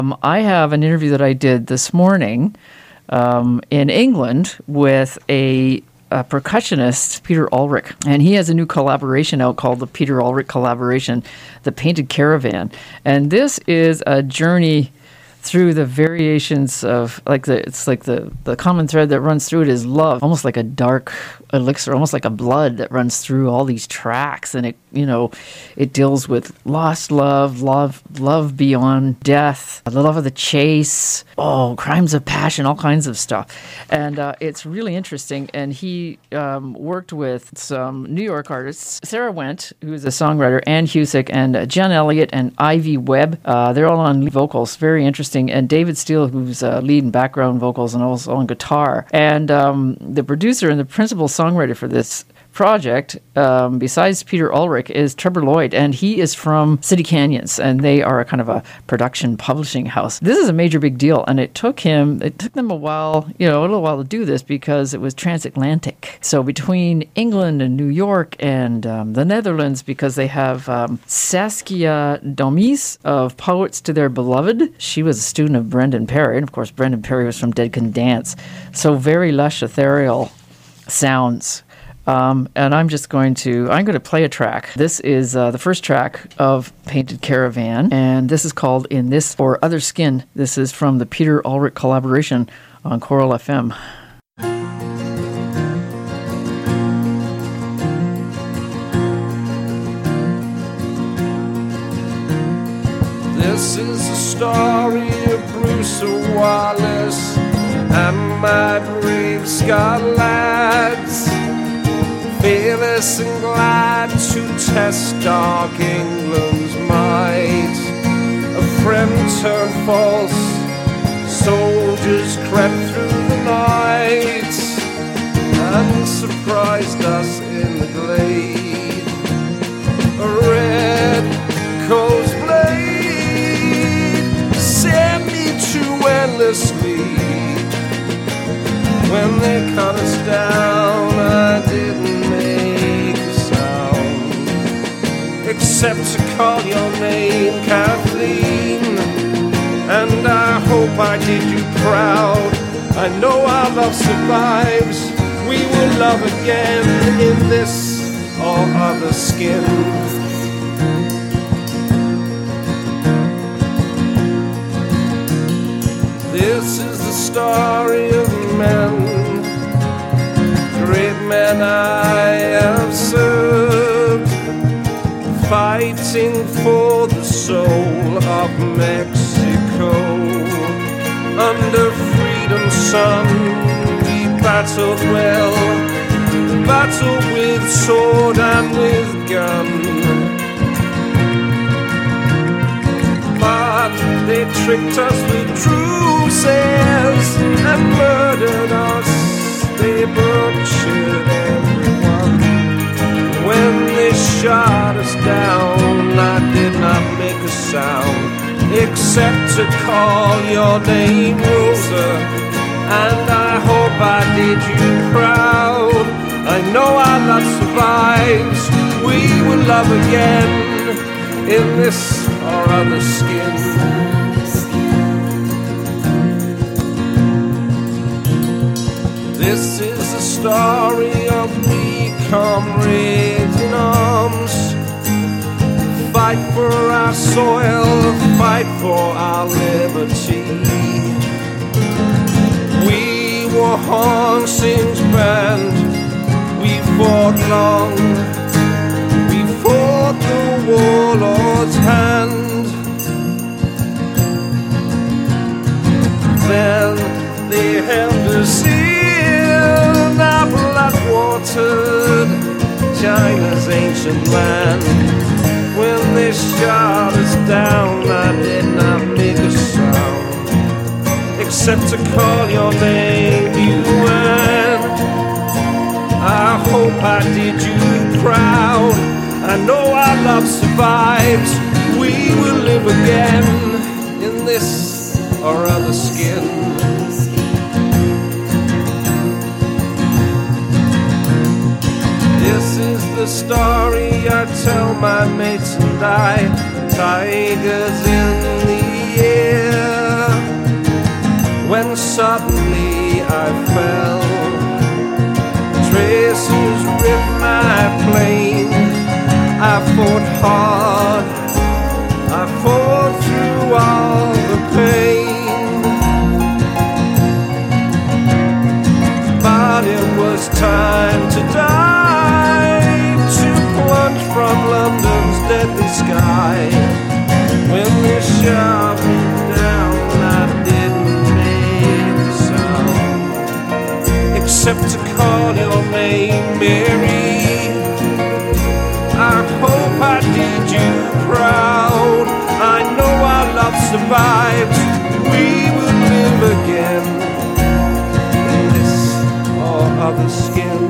I have an interview that I did this morning in England with a percussionist, Peter Ulrich, and he has a new collaboration out called the Peter Ulrich Collaboration, The Painted Caravan. And this is a journey through the variations of, the common thread that runs through it is love, almost like a dark elixir, almost like a blood that runs through all these tracks. And it deals with lost love beyond death, the love of the chase, crimes of passion, all kinds of stuff. And it's really interesting. And he worked with some New York artists, Sarah Wendt, who's a songwriter, Ann Husick, and Jen Elliott and Ivy Webb. They're all on lead vocals, very interesting. And David Steele, who's lead and background vocals and also on guitar. And the producer and the principal songwriter for this project, besides Peter Ulrich, is Trevor Lloyd, and he is from City Canyons, and they are a kind of a production publishing house. This is a major big deal, and it took them a while, a little while to do this because it was transatlantic. So between England and New York and the Netherlands, because they have Saskia Domis of Poets to Their Beloved. She was a student of Brendan Perry, and of course Brendan Perry was from Dead Can Dance. So very lush, ethereal sounds. And I'm going to play a track. This is the first track of Painted Caravan, and this is called In This or Other Skin. This is from the Peter Ulrich Collaboration on Coral FM. This is the story of Bruce Wallace and my brave Scott lads, fearless and glad to test dark England's might. A friend turned false, soldiers crept through the night and surprised us in the glade. A red coast blade sent me to endless sleep. When they cut us down, I didn't make a sound, except to call your name, Kathleen. And I hope I did you proud. I know our love survives. We will love again in this or other skin. This is the story of men, great men I have served, fighting for the soul of Mexico. Under freedom's sun we battled well, battled with sword and with gun. But they tricked us with truces and murdered us. They butchered everyone. When they shot us down, I did not make a sound, except to call your name, Rosa. And I hope I did you proud. I know our love survives. We will love again in this or other skin. This is the story of we comrades in arms. Fight for our soil, fight for our liberty. We were Hansing's band, we fought long, we fought the warlord's hand. Then they held us in our blood-watered China's ancient land. When they shot us down, I did not make a sound, except to call your name, UN. I hope I did you proud. I know our love survives. We will live again in this or other skin. This is the story I tell my mates and I. Tigers in the air, I fell. Traces ripped my plane. I fought hard, I fought through all the pain. But it was time to die, to plunge from London's deadly sky. When they shot me down, I didn't make a sound, except to call your name, Mary. I hope I did you proud. I know our love survives. We will live again in this or other skin.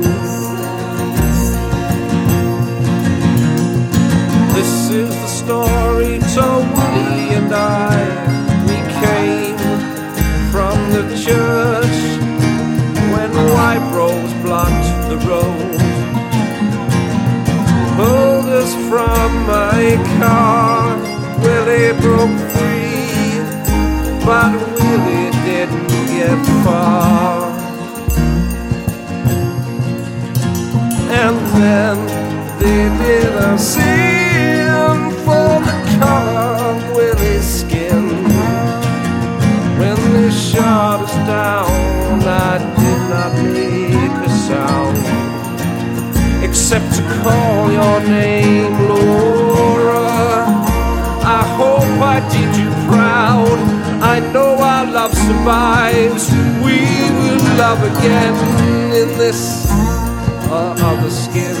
This is the story told Willie and I. We came from the church when white rose blocked the road. Pulled us from my car. Willie broke free, but Willie didn't get far. And then they did a sin for the color of Willie's skin. When they shot us down, I did not make a sound, except to call your name, Laura. I hope I did you proud. I know our love survives. We will love again in this other skin.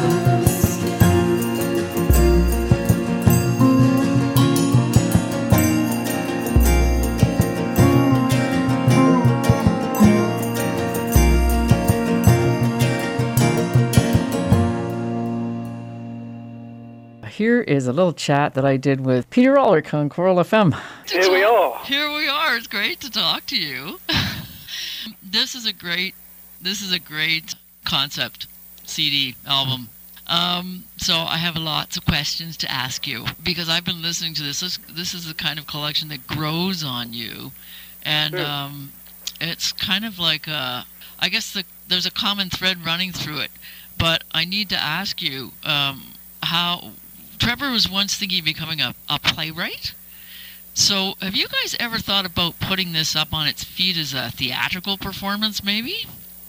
Here is a little chat that I did with Peter Ulrich on Coral FM. Here we are. Here we are. It's great to talk to you. This is a great concept CD album. So I have lots of questions to ask you because I've been listening to this. This is the kind of collection that grows on you, and it's kind of like I guess there's a common thread running through it. But I need to ask you how. Trevor was once thinking of becoming a playwright. So have you guys ever thought about putting this up on its feet as a theatrical performance, maybe?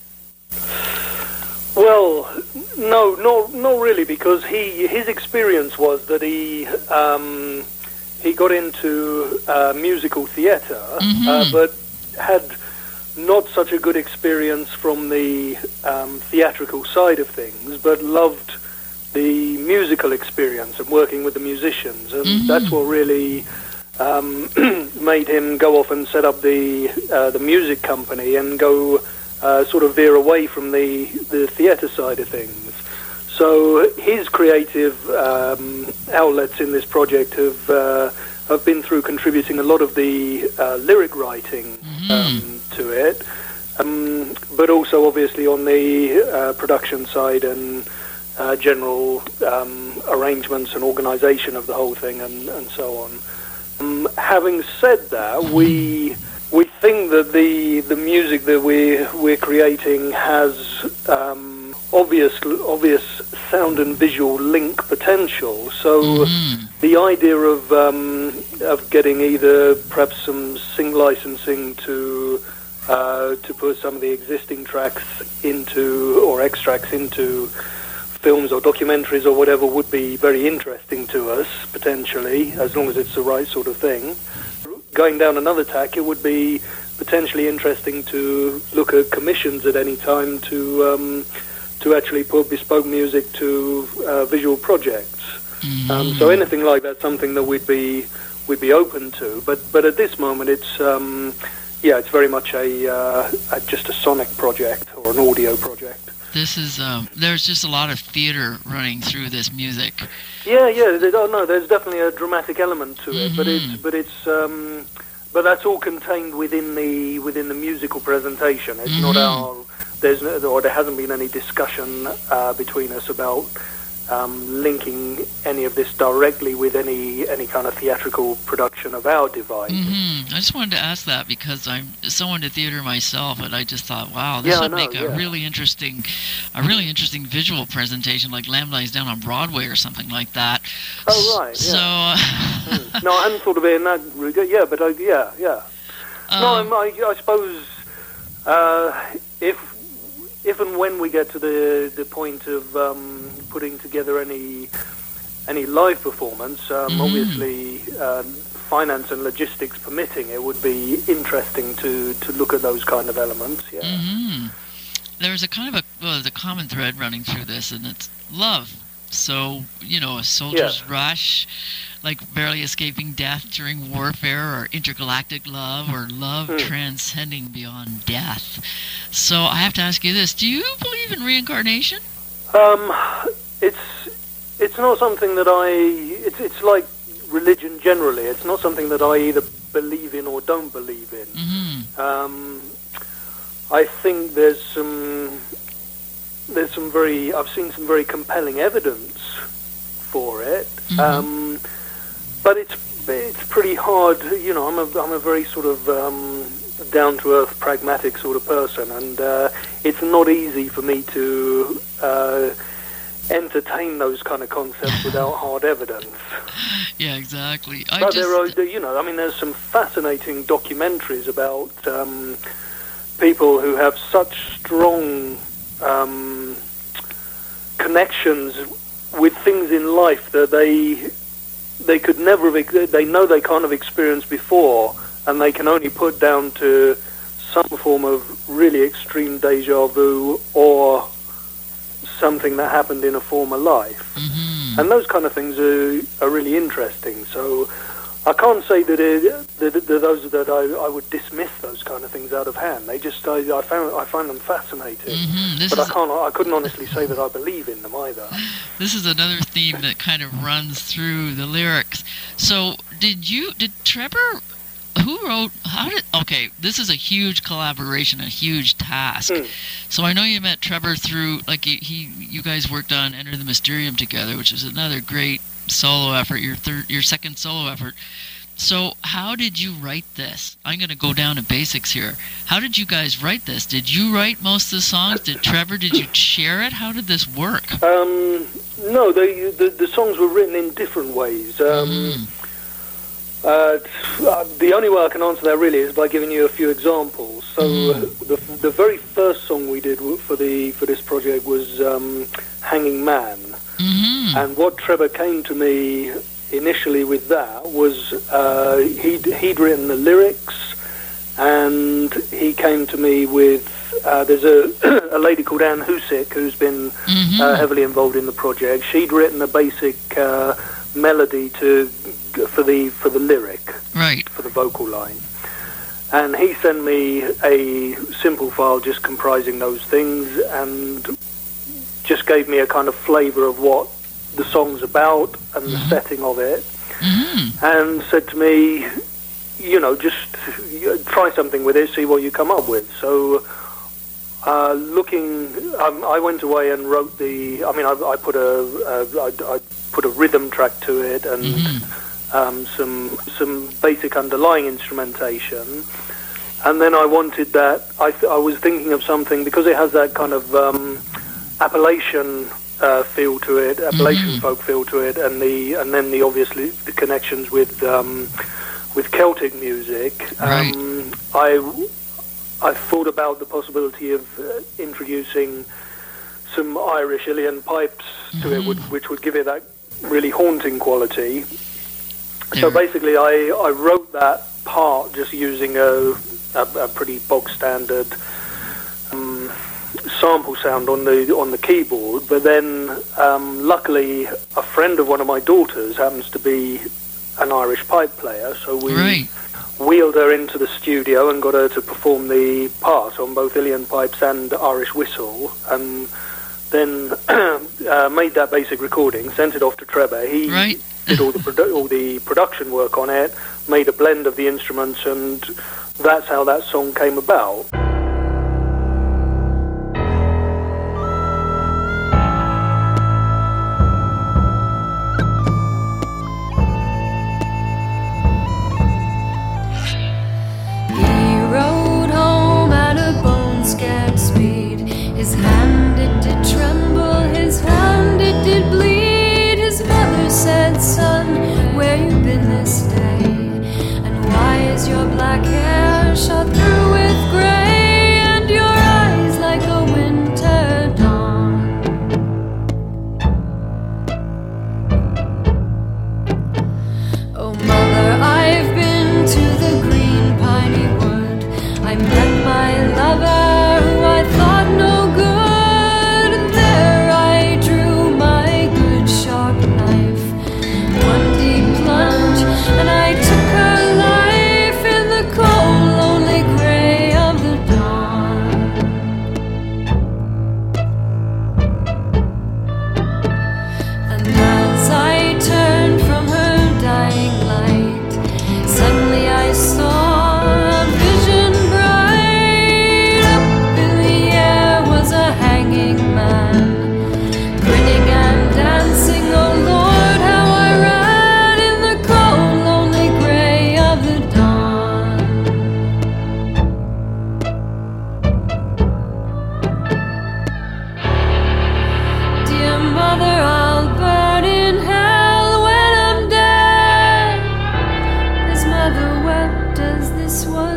Well, no, not really, because his experience was that he got into musical theatre, but had not such a good experience from the theatrical side of things, but loved the musical experience and working with the musicians, and that's what really made him go off and set up the music company and go sort of veer away from the theatre side of things. So his creative outlets in this project have been through contributing a lot of the lyric writing to it, but also obviously on the production side and general arrangements and organisation of the whole thing and so on. Having said that, we think that the music that we're creating has obvious sound and visual link potential. So the idea of getting either perhaps some sync licensing to put some of the existing tracks into or extracts into films or documentaries or whatever would be very interesting to us, potentially, as long as it's the right sort of thing. Going down another tack, it would be potentially interesting to look at commissions at any time to actually put bespoke music to visual projects. So anything like that's something that we'd be open to. But at this moment, it's very much just a sonic project or an audio project. This is there's just a lot of theater running through this music. There's definitely a dramatic element to it, but that's all contained within the musical presentation. It's not there hasn't been any discussion between us about linking any of this directly with any kind of theatrical production of our Divide. I just wanted to ask that because I'm so into theater myself, and I just thought, wow, this would make a really interesting visual presentation, like Lamb Lies Down on Broadway or something like that. Oh, right. So, no, I hadn't thought of it in that regard. Yeah, but yeah. No, I suppose if and when we get to the point of putting together any live performance, obviously finance and logistics permitting, it would be interesting to look at those kind of elements. Yeah. There's a kind of a common thread running through this, and it's love. So, a soldier's rush, like barely escaping death during warfare, or intergalactic love, or love transcending beyond death. So I have to ask you this: do you believe in reincarnation? It's not something that it's like religion generally. It's not something that I either believe in or don't believe in. I think I've seen some very compelling evidence for it, but it's pretty hard. I'm a very sort of down to earth, pragmatic sort of person, and it's not easy for me to entertain those kind of concepts without hard evidence. Yeah, exactly. There's some fascinating documentaries about people who have such strong connections with things in life that they could never have, they know they can't have experienced before, and they can only put down to some form of really extreme deja vu or something that happened in a former life. And those kind of things are really interesting. So I can't say that I would dismiss those kind of things out of hand. I find them fascinating, but I couldn't honestly say that I believe in them either. This is another theme that kind of runs through the lyrics. So did Trevor? Okay, this is a huge collaboration, a huge task. So I know you met Trevor through, like, you guys worked on Enter the Mysterium together, which is another great solo effort, your second solo effort. So how did you write this? I'm going to go down to basics here. How did you guys write this? Did you write most of the songs? Did you share it? How did this work? No, the songs were written in different ways. The only way I can answer that really is by giving you a few examples. So the very first song we did for this project was Hanging Man. And what Trevor came to me initially with that was he'd written the lyrics, and he came to me with there's a lady called Anne Husick who's been heavily involved in the project. She'd written a basic melody for the lyric, right, for the vocal line, and he sent me a simple file just comprising those things, and just gave me a kind of flavour of what the song's about and the setting of it, and said to me, just try something with it, see what you come up with. So I went away and wrote I put a rhythm track to it and some basic underlying instrumentation, and then I wanted that. I was thinking of something because it has that kind of Appalachian feel to it, Appalachian folk feel to it, and then obviously the connections with Celtic music. Right. I thought about the possibility of introducing some Irish uilleann pipes to it, which would give it that really haunting quality. So basically, I wrote that part just using a pretty bog standard sample sound on the keyboard. But then, luckily, a friend of one of my daughters happens to be an Irish pipe player, so we wheeled her into the studio and got her to perform the part on both uilleann pipes and Irish whistle, and then made that basic recording, sent it off to Trevor. He did all the production work on it, made a blend of the instruments, and that's how that song came about.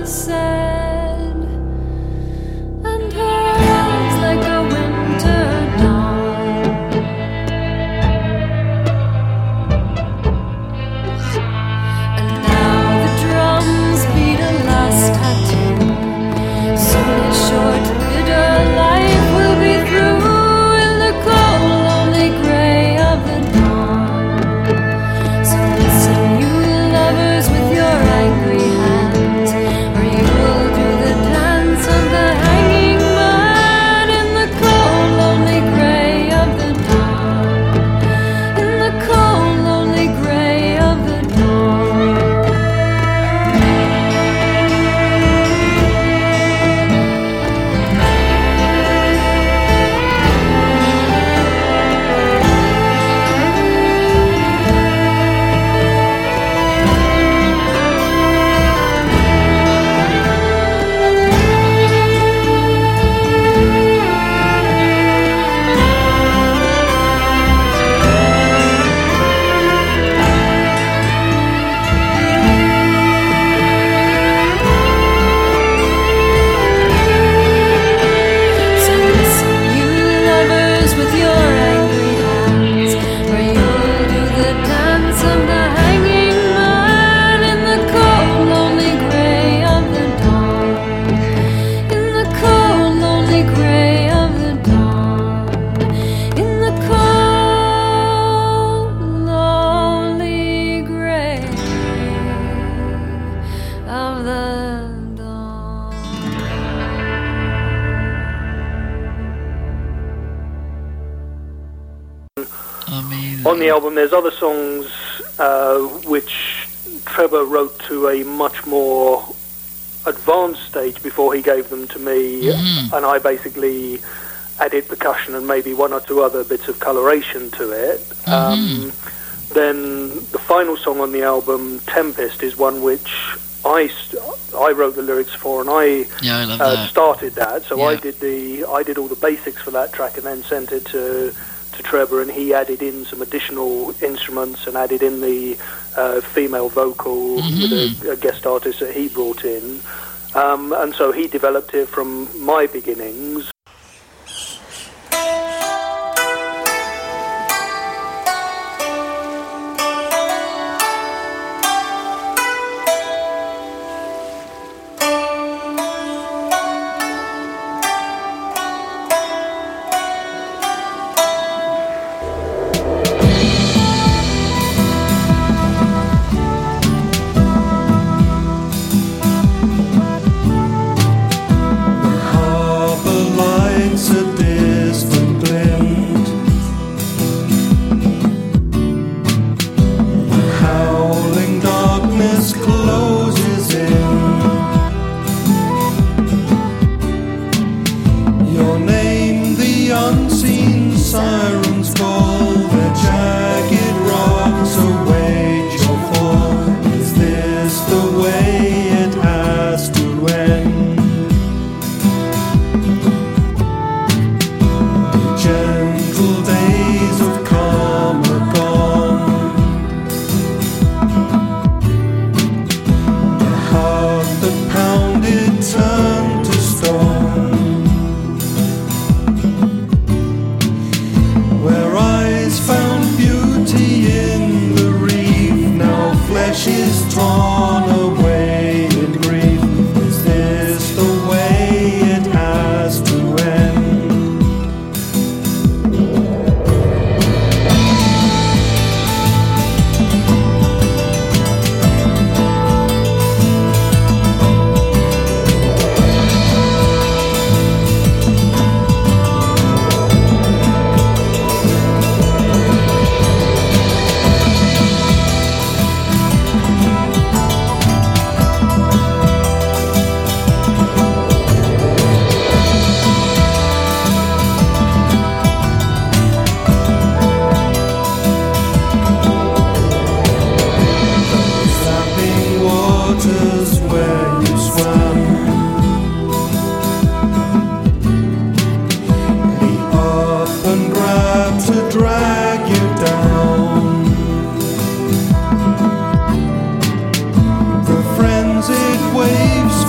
said, and her eyes like a winter dawn. And now the drums beat a last tattoo. Soon his short, bitter life will be through in the cold, lonely gray of the dawn. So listen, you lovers, with your angry hands, or you will do the dance of the hanging man in the cold, lonely gray of the dawn. In the cold, lonely gray of the dawn. So listen, you lovers, with your angry hands, or you'll do the dance of the hanging man in the cold, lonely gray of the dawn. In the cold, lonely gray of the dawn. In the cold, lonely gray of the dawn. Amazing. On the album, there's other songs which Trevor wrote to a much more advanced stage before he gave them to me, and I basically added percussion and maybe one or two other bits of coloration to it. Then the final song on the album, Tempest, is one which I wrote the lyrics for, and I Yeah, I love that. started that. So I Yeah. did all the basics for that track, and then sent it to Trevor, and he added in some additional instruments and added in the female vocal with a guest artist that he brought in, and so he developed it from my beginnings. Harbour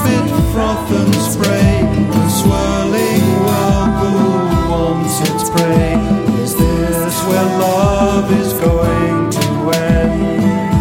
spit, froth and spray, the swirling whirlpool wants its prey. Is this where love is going to end?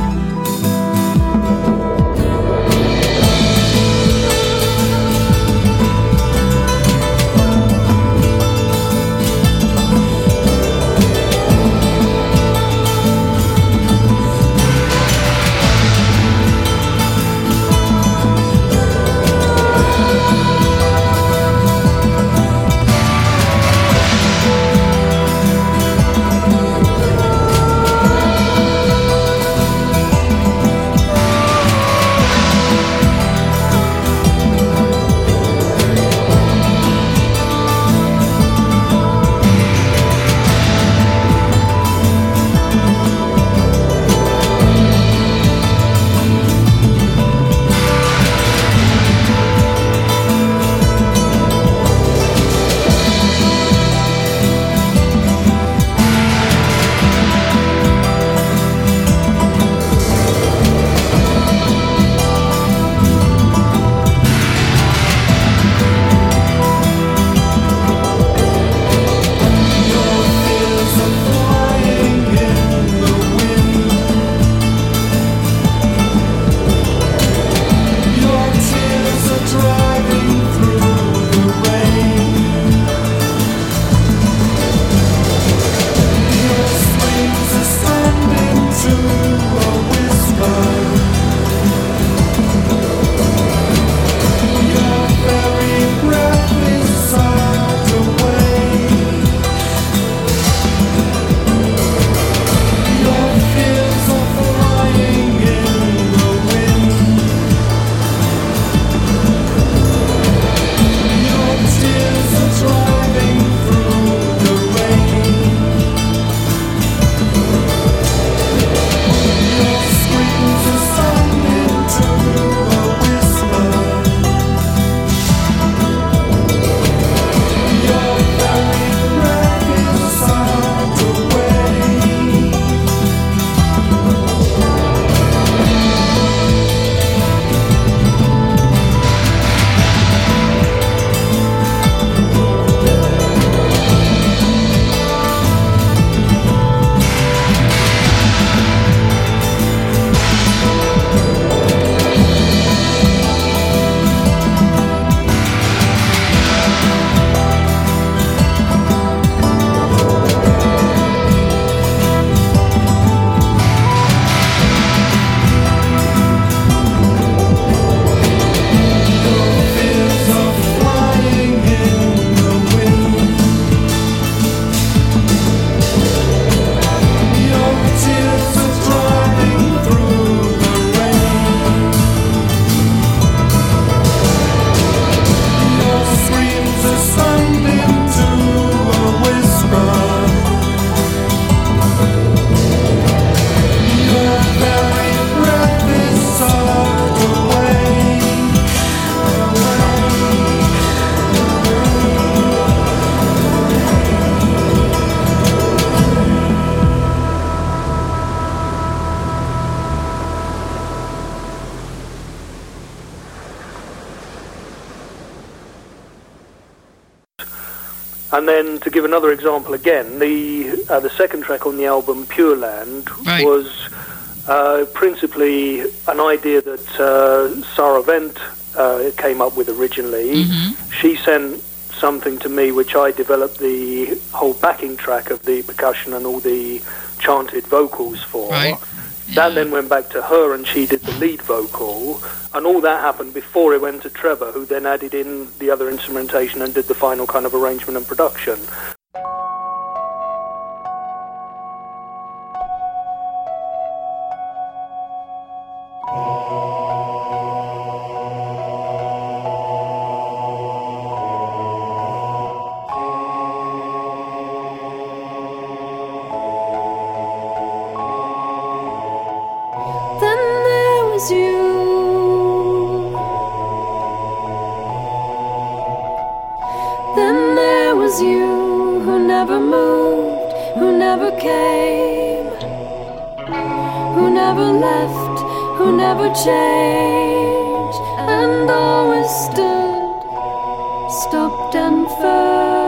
And then, to give another example again, the second track on the album, Pure Land, right, was principally an idea that Sarah Vent came up with originally. Mm-hmm. She sent something to me which I developed the whole backing track of the percussion and all the chanted vocals for. Right. That then went back to her and she did the lead vocal, and all that happened before it went to Trevor, who then added in the other instrumentation and did the final kind of arrangement and production. Then there was you, who never moved, who never came, who never left, who never changed, and always always stood, stopped and firm.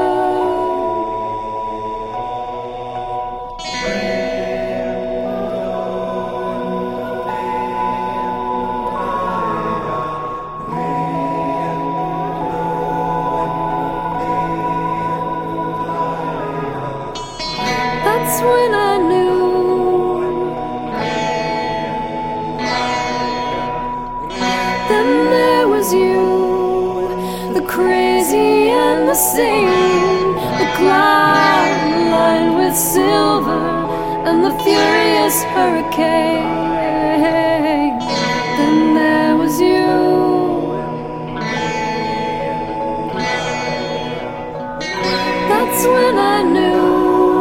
That's when I knew. Then there was you, the crazy and the sane, the cloud lined with silver and the furious hurricane. Then there was you. That's when I knew.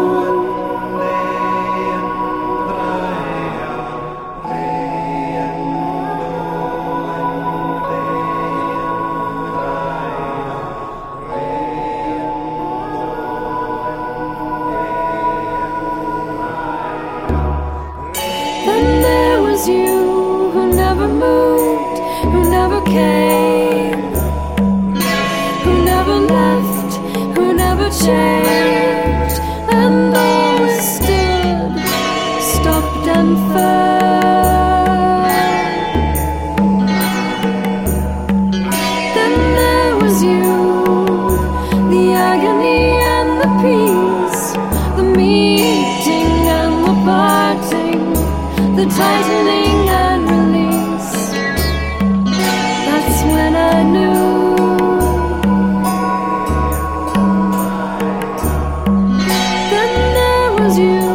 You who never moved, who never came, who never left, who never changed, and always stood, stopped and firm. Then there was you, the agony and the peace, the meeting and the parting, the tightening and release. That's when I knew. Then there was you.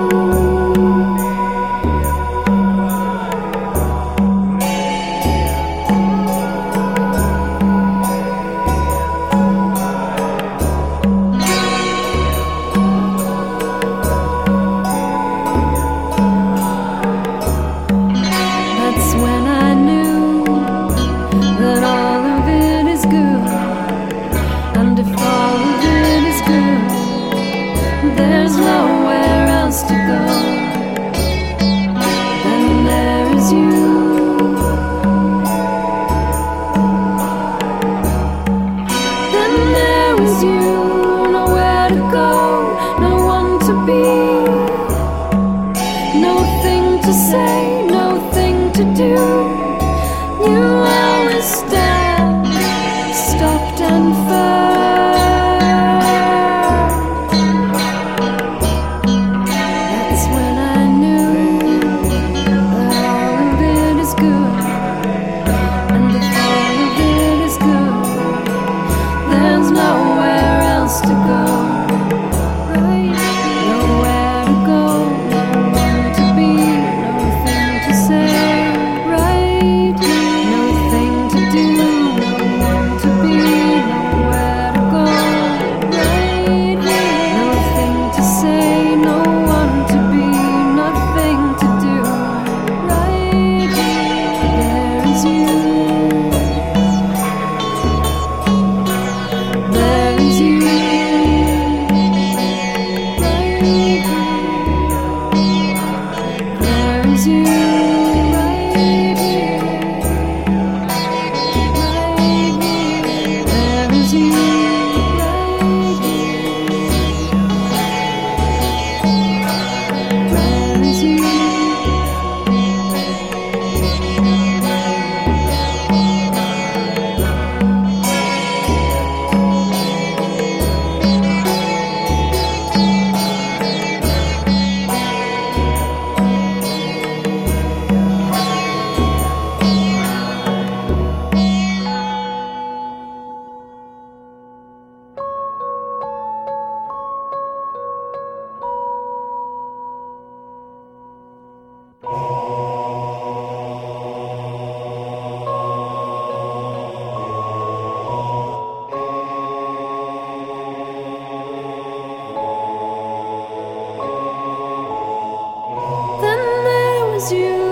There's nowhere else to go. Then there is you. Then there is you. Nowhere to go, no one to be, no thing to say, no thing to do. You always stand, stopped and firm. You